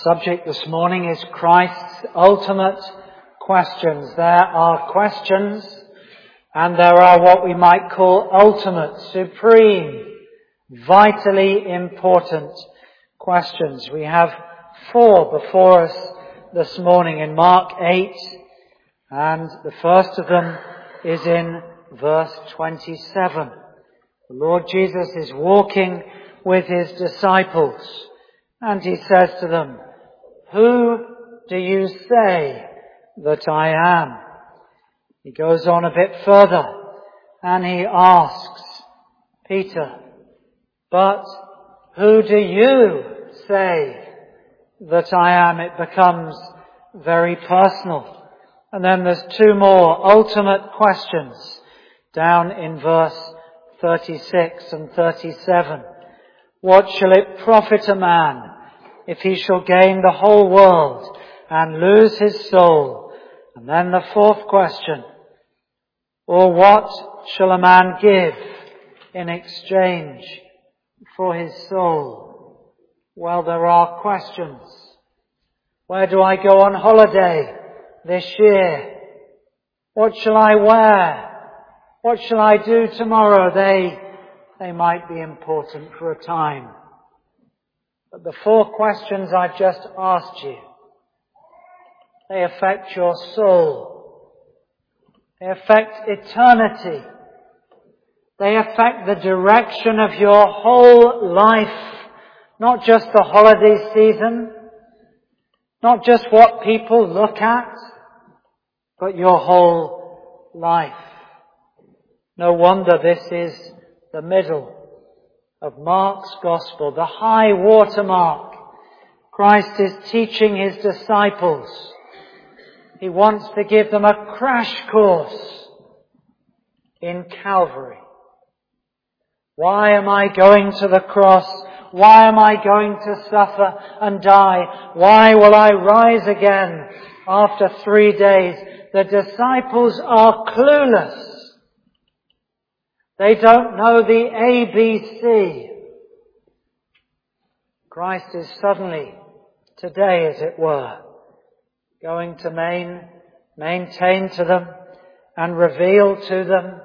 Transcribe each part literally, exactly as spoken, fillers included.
subject this morning is Christ's ultimate questions. There are questions and there are what we might call ultimate, supreme, vitally important questions. We have four before us this morning in Mark eight, and the first of them is in verse twenty-seven. The Lord Jesus is walking with his disciples and he says to them, "Who do you say that I am?" He goes on a bit further and he asks Peter, "But who do you say that I am?" It becomes very personal. And then there's two more ultimate questions down in verse thirty-six and thirty-seven. "What shall it profit a man if he shall gain the whole world and lose his soul?" And then the fourth question, "Or what shall a man give in exchange for his soul?" Well, there are questions. Where do I go on holiday this year? What shall I wear? What shall I do tomorrow? They, they might be important for a time. But the four questions I've just asked you, they affect your soul. They affect eternity. They affect the direction of your whole life, not just the holiday season, not just what people look at, but your whole life. No wonder this is the middle of Mark's Gospel, the high watermark. Christ is teaching his disciples. He wants to give them a crash course in Calvary. Why am I going to the cross? Why am I going to suffer and die? Why will I rise again after three days? The disciples are clueless. They don't know the A B C. Christ is suddenly, today as it were, going to main, maintain to them and reveal to them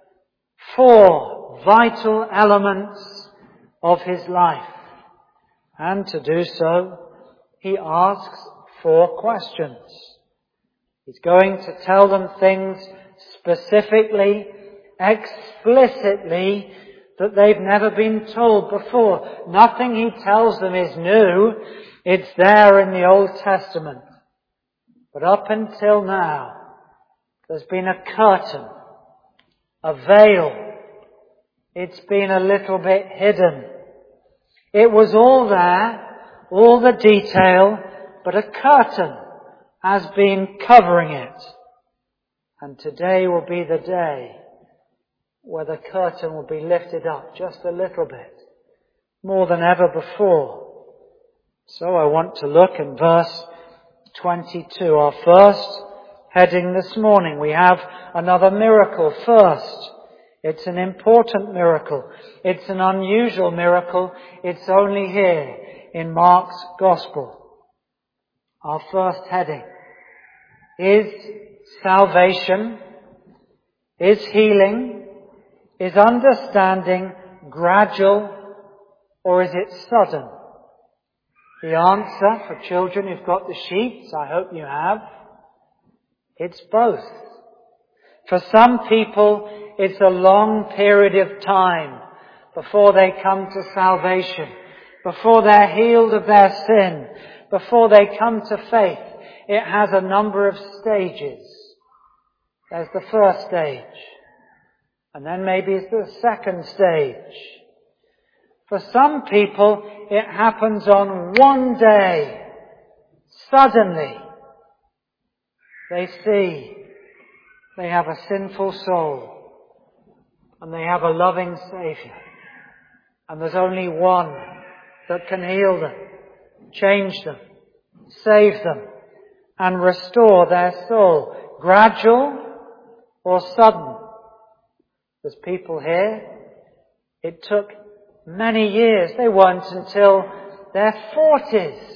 four vital elements of his life. And to do so, he asks four questions. He's going to tell them things specifically, explicitly, that they've never been told before. Nothing he tells them is new. It's there in the Old Testament. But up until now, there's been a curtain, a veil. It's been a little bit hidden. It was all there, all the detail, but a curtain has been covering it. And today will be the day where the curtain will be lifted up just a little bit, more than ever before. So I want to look in verse twenty-two, our first heading this morning. We have another miracle first. It's an important miracle. It's an unusual miracle. It's only here in Mark's Gospel. Our first heading is salvation, is healing, is understanding gradual, or is it sudden? The answer for children who've got the sheets, I hope you have, it's both. For some people, it's a long period of time before they come to salvation, before they're healed of their sin, before they come to faith. It has a number of stages. There's the first stage, and then maybe it's the second stage. For some people, it happens on one day. Suddenly, they see they have a sinful soul and they have a loving Saviour. And there's only one that can heal them, change them, save them, and restore their soul. Gradual or sudden. There's people here, it took many years. They weren't until their forties,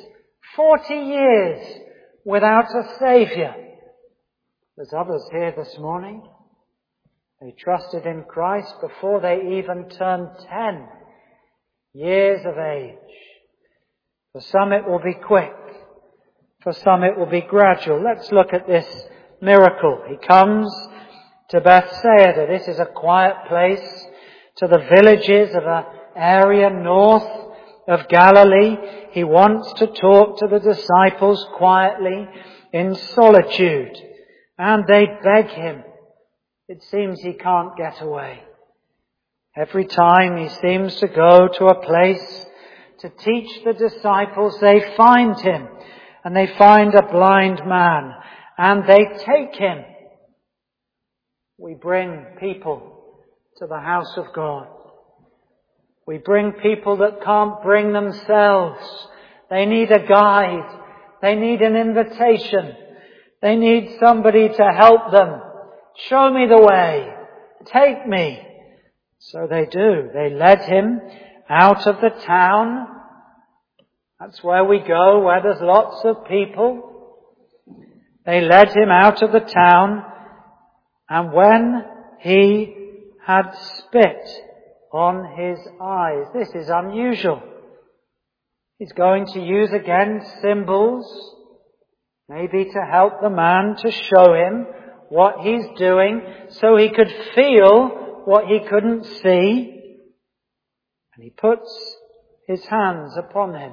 Forty years without a Saviour. There's others here this morning. They trusted in Christ before they even turned ten years of age. For some it will be quick. For some it will be gradual. Let's look at this miracle. He comes to Bethsaida. This is a quiet place, to the villages of an area north of Galilee. He wants to talk to the disciples quietly in solitude. And they beg him. It seems he can't get away. Every time he seems to go to a place to teach the disciples, they find him. And they find a blind man. And they take him. We bring people to the house of God. We bring people that can't bring themselves. They need a guide. They need an invitation. They need somebody to help them. Show me the way. Take me. So they do. They led him out of the town. That's where we go, where there's lots of people. They led him out of the town. And when he had spit on his eyes, this is unusual. He's going to use again symbols, maybe to help the man, to show him what he's doing so he could feel what he couldn't see. And he puts his hands upon him.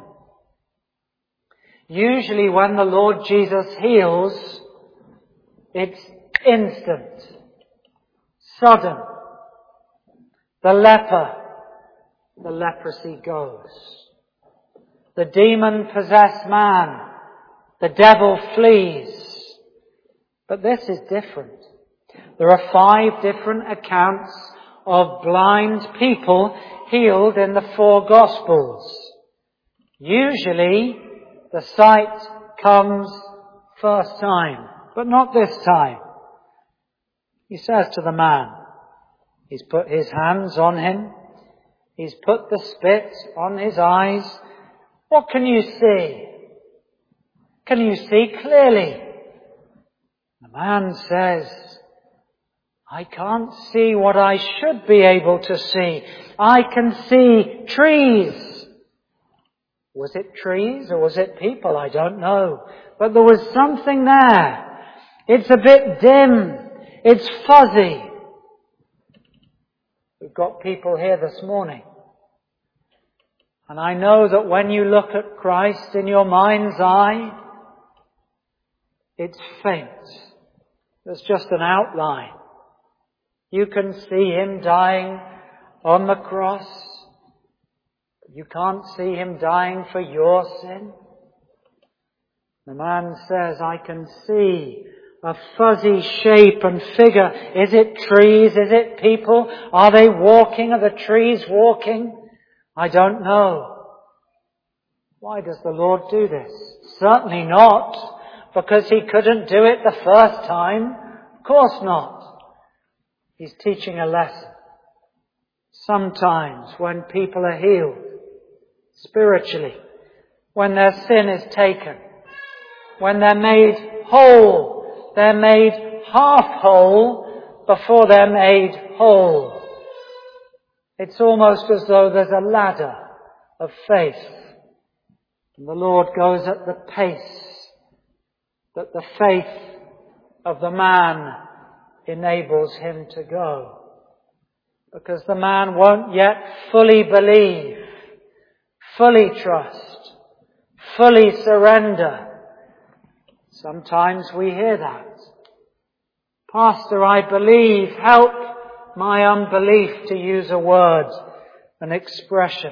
Usually when the Lord Jesus heals, it's instant, sudden. The leper, the leprosy goes. The demon-possessed man, the devil flees. But this is different. There are five different accounts of blind people healed in the four Gospels. Usually, the sight comes first time, but not this time. He says to the man, he's put his hands on him, he's put the spit on his eyes. What can you see? Can you see clearly? The man says, I can't see what I should be able to see. I can see trees. Was it trees or was it people? I don't know. But there was something there. It's a bit dim. It's fuzzy. We've got people here this morning. And I know that when you look at Christ in your mind's eye, it's faint. There's just an outline. You can see him dying on the cross. You can't see him dying for your sin. The man says, I can see a fuzzy shape and figure. Is it trees? Is it people? Are they walking? Are the trees walking? I don't know. Why does the Lord do this? Certainly not because he couldn't do it the first time. Of course not. He's teaching a lesson. Sometimes when people are healed spiritually, when their sin is taken, when they're made whole, they're made half whole before they're made whole. It's almost as though there's a ladder of faith. And the Lord goes at the pace that the faith of the man enables him to go. Because the man won't yet fully believe, fully trust, fully surrender. Sometimes we hear that. Pastor, I believe, help my unbelief, to use a word, an expression.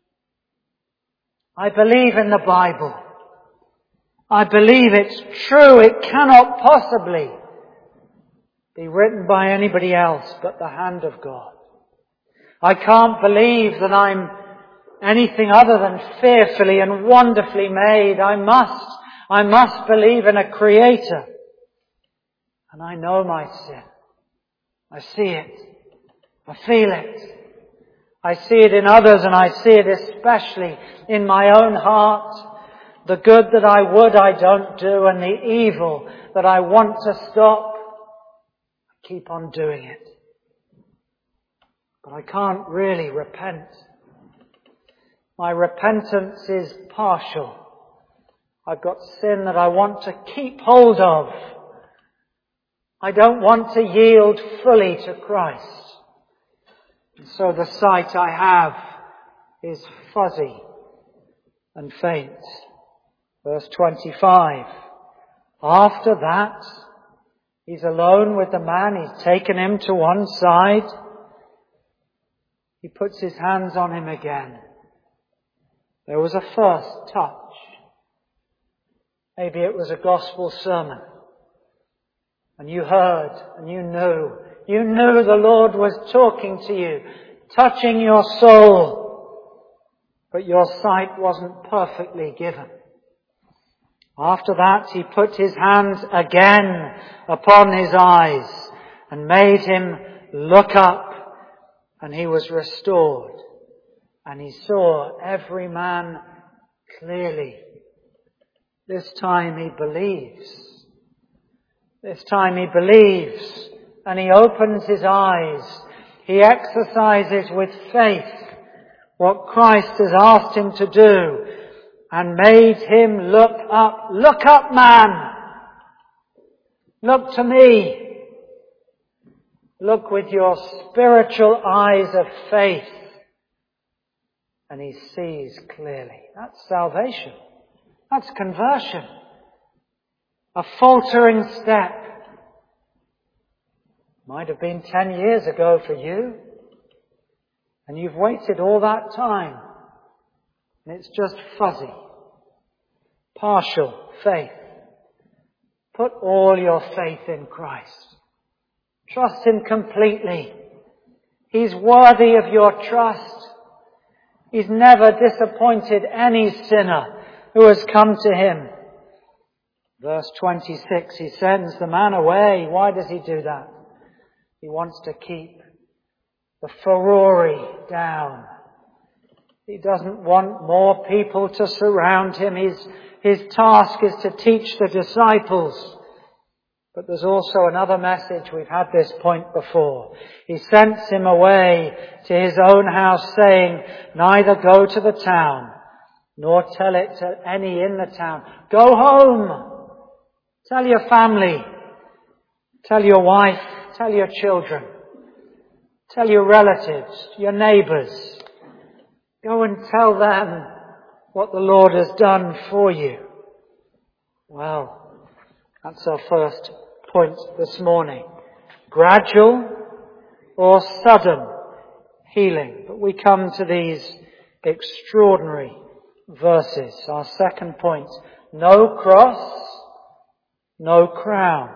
I believe in the Bible. I believe it's true. It cannot possibly be written by anybody else but the hand of God. I can't believe that I'm anything other than fearfully and wonderfully made. I must, I must believe in a Creator. And I know my sin. I see it. I feel it. I see it in others, and I see it especially in my own heart. The good that I would I don't do, and the evil that I want to stop, I keep on doing it. But I can't really repent. My repentance is partial. I've got sin that I want to keep hold of. I don't want to yield fully to Christ. And so the sight I have is fuzzy and faint. Verse twenty-five. After that, he's alone with the man. He's taken him to one side. He puts his hands on him again. There was a first touch. Maybe it was a gospel sermon. And you heard and you knew. You knew the Lord was talking to you, touching your soul. But your sight wasn't perfectly given. After that, he put his hands again upon his eyes and made him look up, and he was restored. And he saw every man clearly. This time he believes. This time he believes, and he opens his eyes. He exercises with faith what Christ has asked him to do, and made him look up. Look up, man! Look to me! Look with your spiritual eyes of faith. And he sees clearly. That's salvation. That's conversion. A faltering step. Might have been ten years ago for you. And you've waited all that time. And it's just fuzzy. Partial faith. Put all your faith in Christ. Trust Him completely. He's worthy of your trust. He's never disappointed any sinner who has come to Him. Verse twenty-six, He sends the man away. Why does He do that? He wants to keep the furore down. He doesn't want more people to surround Him. His, his task is to teach the disciples. But there's also another message. We've had this point before. He sends him away to his own house, saying, neither go to the town, nor tell it to any in the town. Go home. Tell your family. Tell your wife. Tell your children. Tell your relatives, your neighbours. Go and tell them what the Lord has done for you. Well, that's our first point this morning. Gradual or sudden healing. But we come to these extraordinary verses. Our second point. No cross, no crown.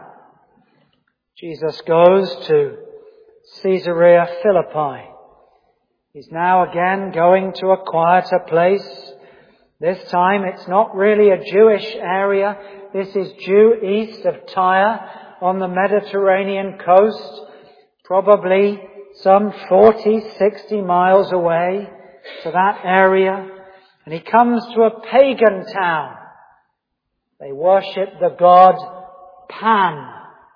Jesus goes to Caesarea Philippi. He's now again going to a quieter place. This time it's not really a Jewish area. This is due east of Tyre on the Mediterranean coast, probably some forty, sixty miles away to that area. And he comes to a pagan town. They worship the god Pan,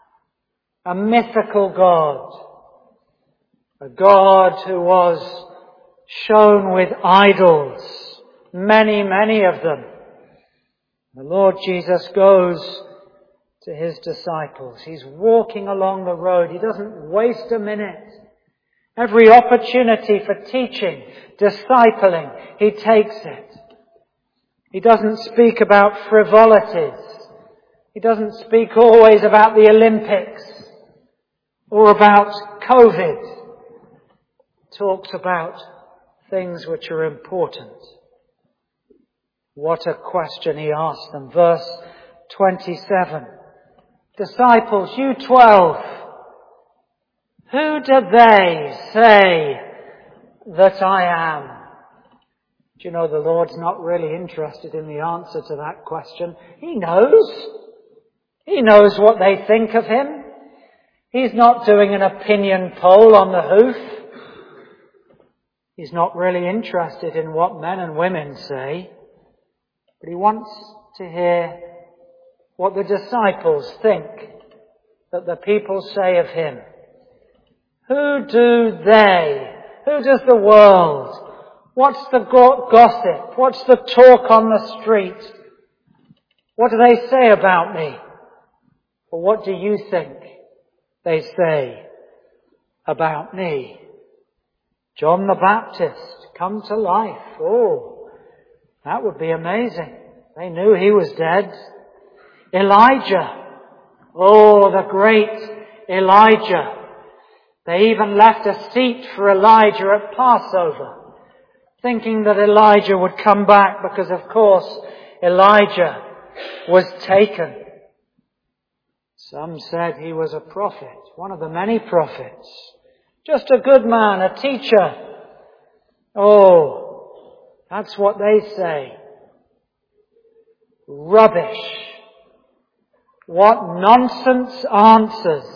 a mythical god, a god who was shown with idols, many, many of them. The Lord Jesus goes to His disciples. He's walking along the road. He doesn't waste a minute. Every opportunity for teaching, discipling, He takes it. He doesn't speak about frivolities. He doesn't speak always about the Olympics or about COVID. He talks about things which are important. What a question He asked them. Verse twenty-seven. Disciples, you twelve, who do they say that I am? Do you know the Lord's not really interested in the answer to that question? He knows. He knows what they think of Him. He's not doing an opinion poll on the hoof. He's not really interested in what men and women say. But he wants to hear what the disciples think that the people say of him. Who do they, who does the world, what's the gossip, what's the talk on the street? What do they say about me? Or what do you think they say about me? John the Baptist, come to life. Oh, that would be amazing. They knew he was dead. Elijah. Oh, the great Elijah. They even left a seat for Elijah at Passover, thinking that Elijah would come back because, of course, Elijah was taken. Some said he was a prophet, one of the many prophets. Just a good man, a teacher. Oh, that's what they say. Rubbish. What nonsense answers.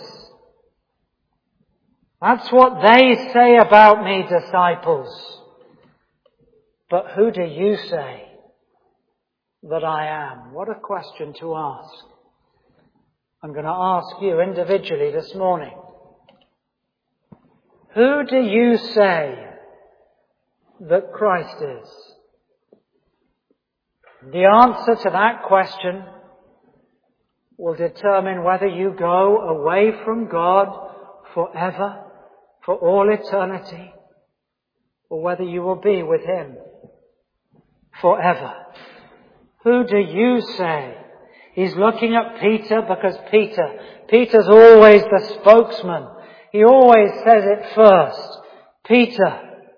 That's what they say about me, disciples. But who do you say that I am? What a question to ask. I'm going to ask you individually this morning. Who do you say that Christ is? The answer to that question will determine whether you go away from God forever, for all eternity, or whether you will be with Him forever. Who do you say? He's looking at Peter because Peter, Peter's always the spokesman. He always says it first. Peter.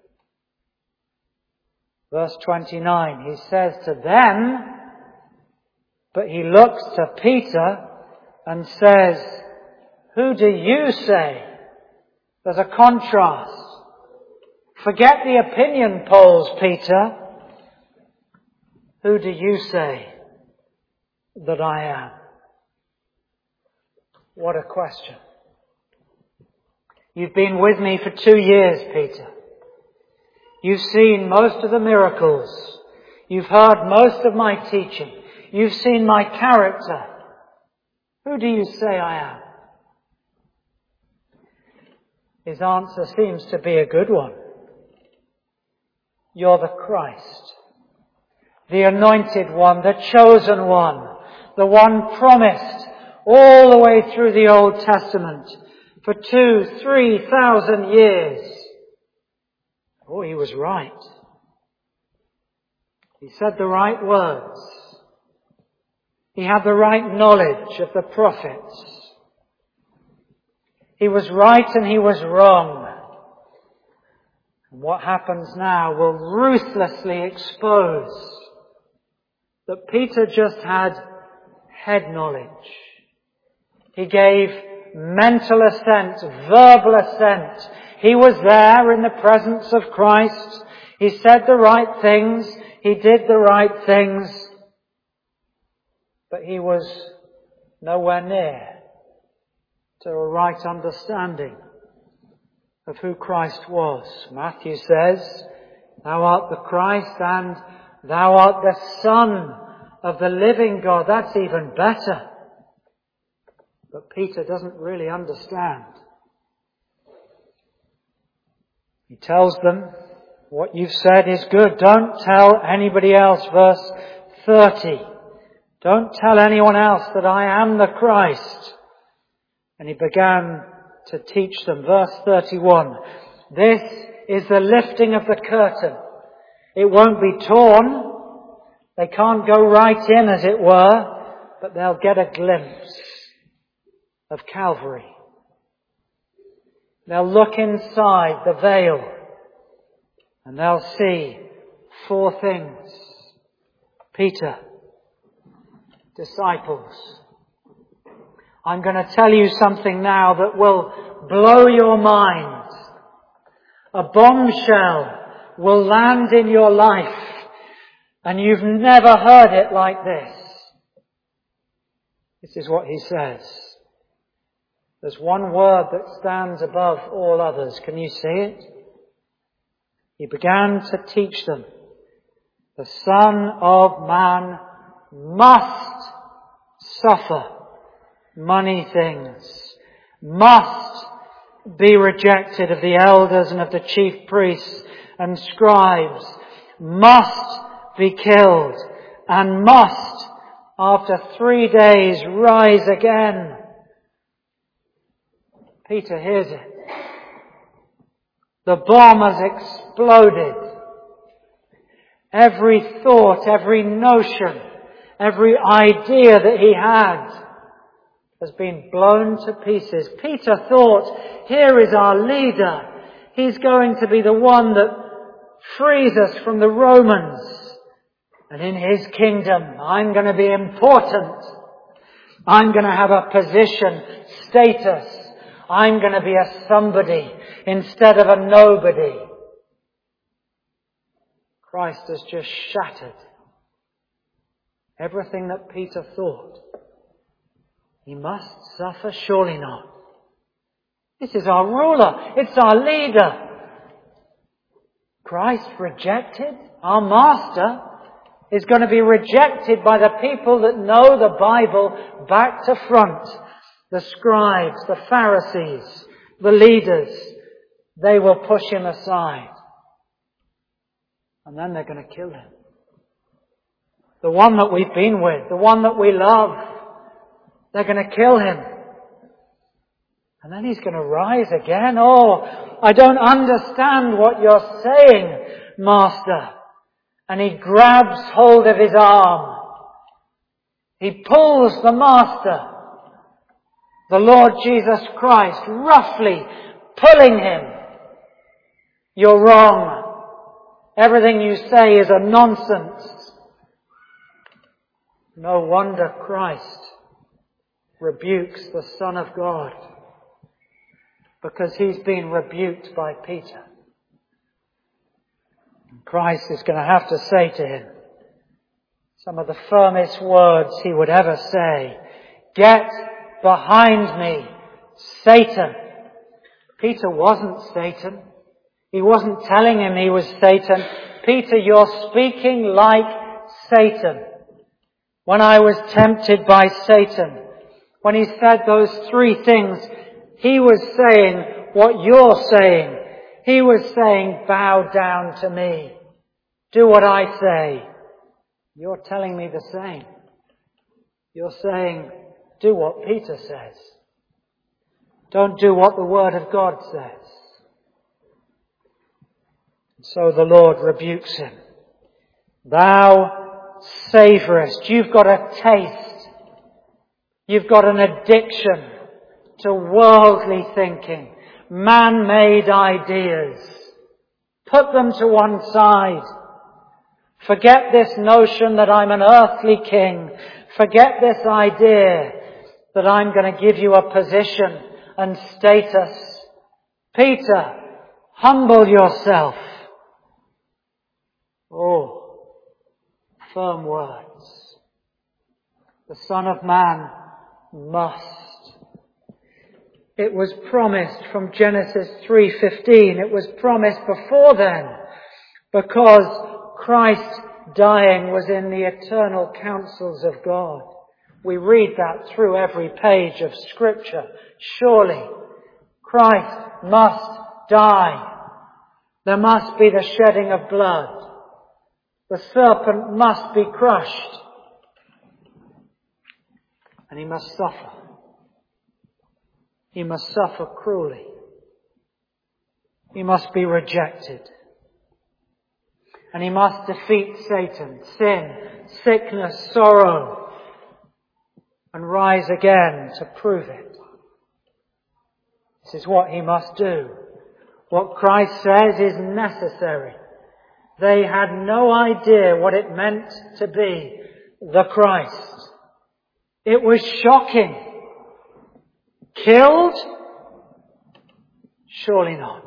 Verse twenty-nine, he says to them, but he looks to Peter and says, who do you say? There's a contrast. Forget the opinion polls, Peter. Who do you say that I am? What a question. You've been with me for two years, Peter. You've seen most of the miracles. You've heard most of my teaching. You've seen my character. Who do you say I am? His answer seems to be a good one. You're the Christ, the anointed one, the chosen one, the one promised all the way through the Old Testament for two, three thousand years. Oh, he was right. He said the right words. He had the right knowledge of the prophets. He was right and he was wrong. And what happens now will ruthlessly expose that Peter just had head knowledge. He gave mental assent, verbal assent. He was there in the presence of Christ. He said the right things. He did the right things. But he was nowhere near to a right understanding of who Christ was. Matthew says, thou art the Christ and thou art the Son of the living God. That's even better. But Peter doesn't really understand. He tells them, what you've said is good. Don't tell anybody else. Verse thirty. Don't tell anyone else that I am the Christ. And he began to teach them. Verse thirty-one. This is the lifting of the curtain. It won't be torn. They can't go right in, as it were, but they'll get a glimpse of Calvary. They'll look inside the veil and they'll see four things. Peter, disciples, I'm going to tell you something now that will blow your mind. A bombshell will land in your life and you've never heard it like this. This is what he says. There's one word that stands above all others. Can you see it? He began to teach them The Son of Man must suffer many things, must be rejected of the elders and of the chief priests and scribes, must be killed, and must, after three days, rise again. Peter hears it. The bomb has exploded. Every thought, every notion, every idea that he had has been blown to pieces. Peter thought, here is our leader. He's going to be the one that frees us from the Romans. And in his kingdom, I'm going to be important. I'm going to have a position, status. I'm going to be a somebody instead of a nobody. Christ has just shattered everything that Peter thought. He must suffer? Surely not. This is our ruler. It's our leader. Christ rejected? Our master is going to be rejected by the people that know the Bible back to front. The scribes, the Pharisees, the leaders. They will push him aside. And then they're going to kill him. The one that we've been with, the one that we love, they're going to kill him. And then he's going to rise again. Oh, I don't understand what you're saying, Master. And he grabs hold of his arm. He pulls the Master, the Lord Jesus Christ, roughly pulling him. You're wrong. Everything you say is a nonsense. No wonder Christ rebukes the Son of God, because he's been rebuked by Peter. And Christ is going to have to say to him some of the firmest words he would ever say. Get behind me, Satan. Peter wasn't Satan. He wasn't telling him he was Satan. Peter, you're speaking like Satan. When I was tempted by Satan, when he said those three things, he was saying what you're saying. He was saying, bow down to me. Do what I say. You're telling me the same. You're saying, do what Peter says. Don't do what the Word of God says. So the Lord rebukes him. Thou savourest. You've got a taste. You've got an addiction to worldly thinking, man-made ideas. Put them to one side. Forget this notion that I'm an earthly king. Forget this idea that I'm going to give you a position and status. Peter, humble yourself. Oh, firm words. The Son of Man must. It was promised from Genesis three fifteen. It was promised before then, because Christ dying was in the eternal counsels of God. We read that through every page of Scripture. Surely Christ must die. There must be the shedding of blood. The serpent must be crushed. And he must suffer. He must suffer cruelly. He must be rejected. And he must defeat Satan, sin, sickness, sorrow, and rise again to prove it. This is what he must do. What Christ says is necessary. They had no idea what it meant to be the Christ. It was shocking. Killed? Surely not.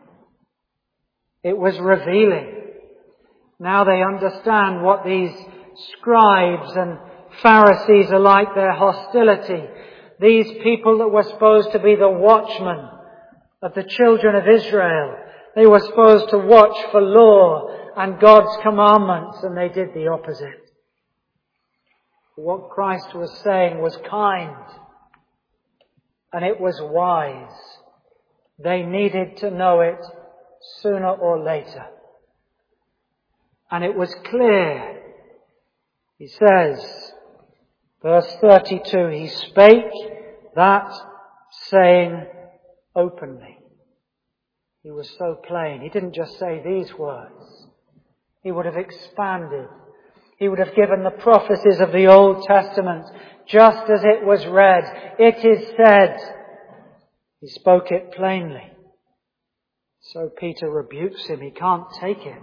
It was revealing. Now they understand what these scribes and Pharisees are like, their hostility. These people that were supposed to be the watchmen of the children of Israel. They were supposed to watch for law and God's commandments, and they did the opposite. What Christ was saying was kind, and it was wise. They needed to know it sooner or later. And it was clear. He says, verse thirty-two, he spake that saying openly. He was so plain. He didn't just say these words. He would have expanded. He would have given the prophecies of the Old Testament just as it was read. It is said. He spoke it plainly. So Peter rebukes him. He can't take it.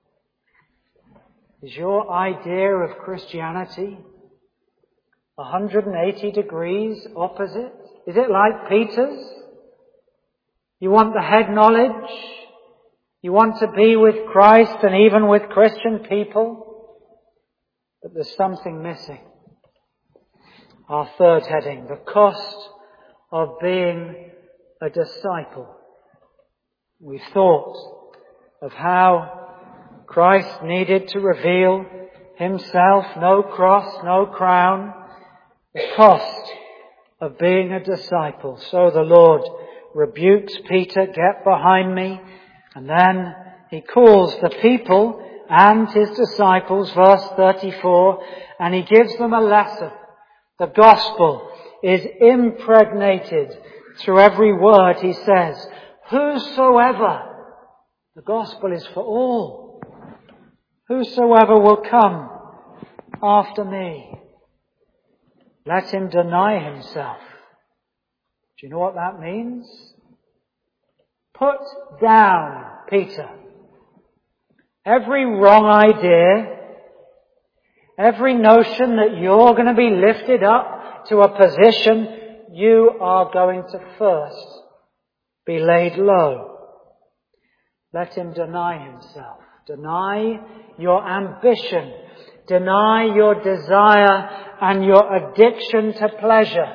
Is your idea of Christianity one hundred eighty degrees opposite? Is it like Peter's? You want the head knowledge? You want to be with Christ and even with Christian people? But there's something missing. Our third heading, the cost of being a disciple. We've thought of how Christ needed to reveal himself, no cross, no crown, the cost of being a disciple. So the Lord rebukes Peter, get behind me, and then he calls the people and his disciples, verse thirty-four, and he gives them a lesson. The gospel is impregnated through every word he says. Whosoever, the gospel is for all. Whosoever will come after me, let him deny himself. Do you know what that means? Put down, Peter, every wrong idea, every notion that you're going to be lifted up to a position. You are going to first be laid low. Let him deny himself. Deny your ambition. Deny your desire and your addiction to pleasure.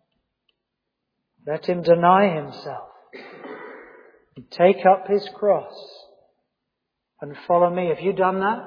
Let him deny himself. And take up his cross and follow me. Have you done that?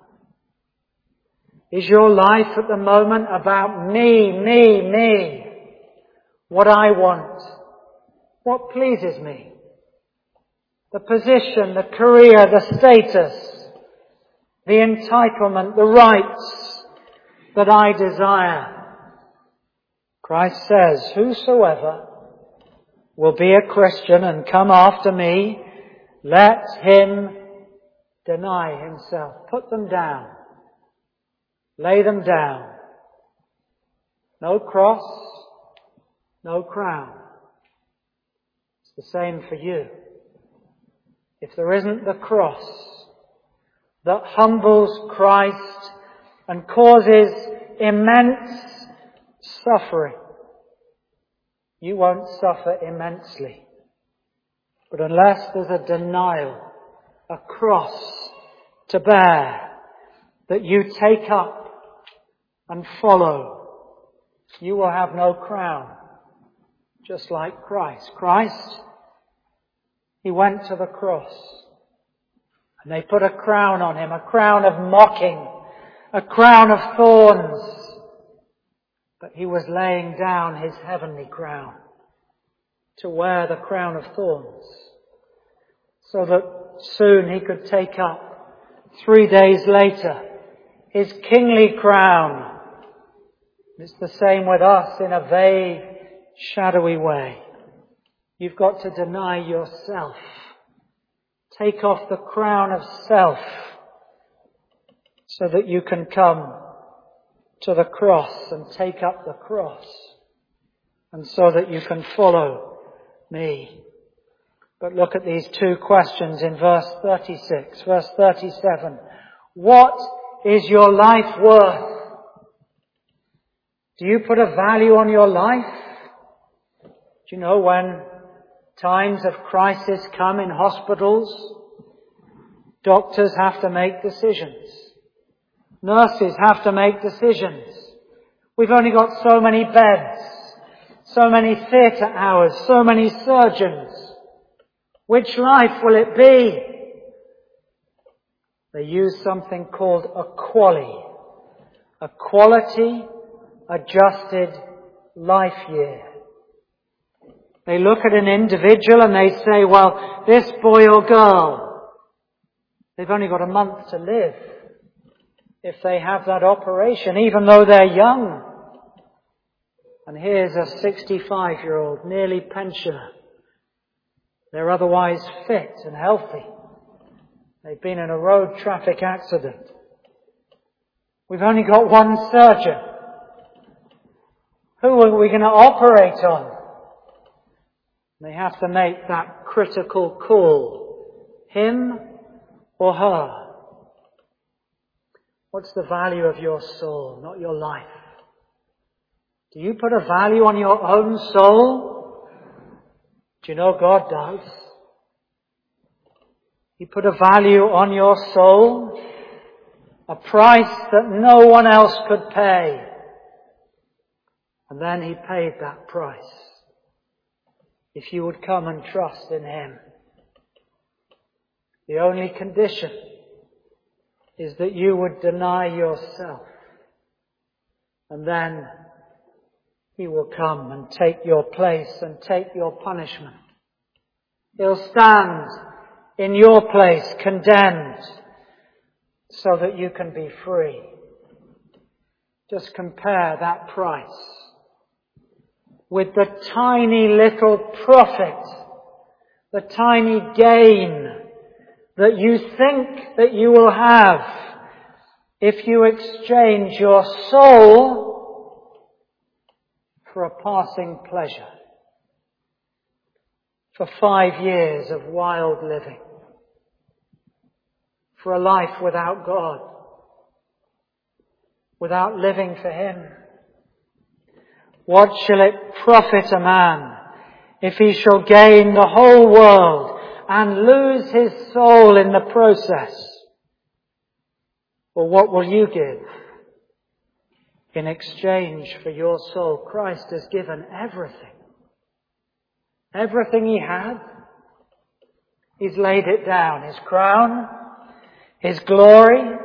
Is your life at the moment about me, me, me? What I want? What pleases me? The position, the career, the status, the entitlement, the rights that I desire. Christ says, whosoever will be a Christian and come after me, let him deny himself. Put them down. Lay them down. No cross, no crown. It's the same for you. If there isn't the cross that humbles Christ and causes immense suffering, you won't suffer immensely. But unless there's a denial, a cross to bear, that you take up and follow, you will have no crown, just like Christ. Christ, he went to the cross, and they put a crown on him, a crown of mocking, a crown of thorns. But he was laying down his heavenly crown to wear the crown of thorns, so that soon he could take up, three days later, his kingly crown. It's the same with us in a vague, shadowy way. You've got to deny yourself. Take off the crown of self so that you can come to the cross and take up the cross, and so that you can follow me. But look at these two questions in verse thirty-six, verse thirty-seven. What is your life worth? Do you put a value on your life? Do you know when times of crisis come in hospitals, doctors have to make decisions. Nurses have to make decisions. We've only got so many beds, so many theatre hours, so many surgeons. Which life will it be? They use something called a quali, a quality adjusted life year. They look at an individual and they say, well, this boy or girl, they've only got a month to live if they have that operation, even though they're young. And here's a sixty-five-year-old, nearly pensioner. They're otherwise fit and healthy. They've been in a road traffic accident. We've only got one surgeon. Who are we going to operate on? They have to make that critical call. Him or her? What's the value of your soul, not your life? Do you put a value on your own soul? Do you know God does? He put a value on your soul, a price that no one else could pay. And then He paid that price. If you would come and trust in Him. The only condition is that you would deny yourself. And then He will come and take your place and take your punishment. He'll stand in your place condemned so that you can be free. Just compare that price with the tiny little profit, the tiny gain that you think that you will have if you exchange your soul for a passing pleasure, for five years of wild living, for a life without God, without living for Him. What shall it profit a man if he shall gain the whole world and lose his soul in the process? Or what will you give in exchange for your soul? Christ has given everything. Everything He had. He's laid it down. His crown, His glory,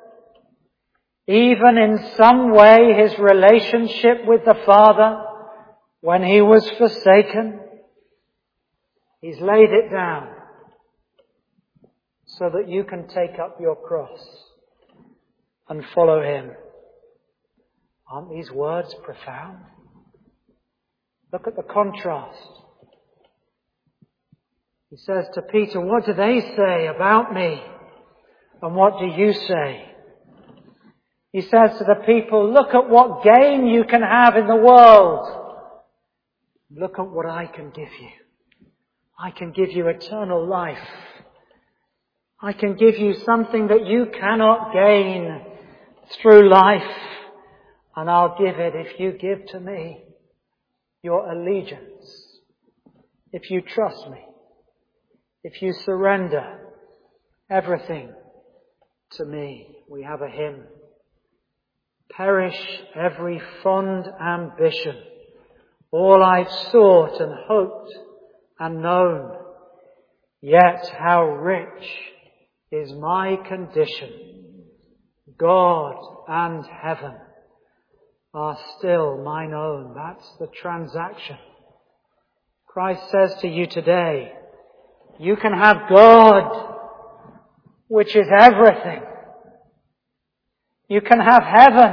even in some way His relationship with the Father when He was forsaken. He's laid it down so that you can take up your cross and follow Him. Aren't these words profound? Look at the contrast. He says to Peter, what do they say about me? And what do you say? He says to the people, look at what gain you can have in the world. Look at what I can give you. I can give you eternal life. I can give you something that you cannot gain through life. And I'll give it if you give to me your allegiance. If you trust me. If you surrender everything to me. We have a hymn. Perish every fond ambition, all I've sought and hoped and known. Yet how rich is my condition. God and heaven are still mine own. That's the transaction. Christ says to you today, you can have God, which is everything. You can have heaven,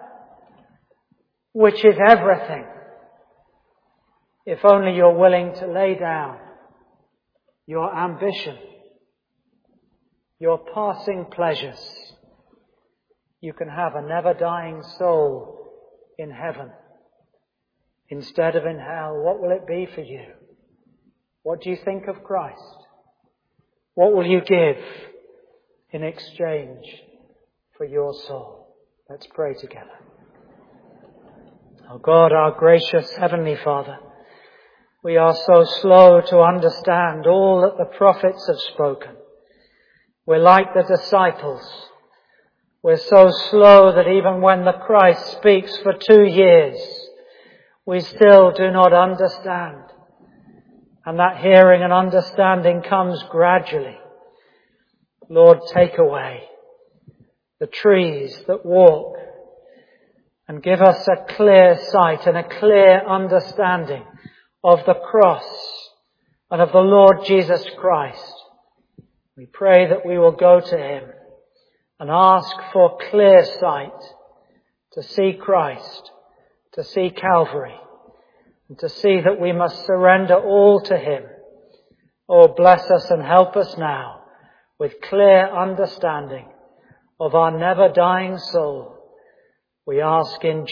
which is everything. If only you're willing to lay down your ambition, your passing pleasures. You can have a never-dying soul in heaven instead of in hell. What will it be for you? What do you think of Christ? What will you give in exchange for your soul? Let's pray together. Oh God, our gracious Heavenly Father, we are so slow to understand all that the prophets have spoken. We're like the disciples. We're so slow that even when the Christ speaks for two years, we still do not understand. And that hearing and understanding comes gradually. Lord, take away the trees that walk and give us a clear sight and a clear understanding of the cross and of the Lord Jesus Christ. We pray that we will go to him and ask for clear sight to see Christ, to see Calvary, and to see that we must surrender all to him. Oh, bless us and help us now with clear understanding of our never-dying soul. We ask in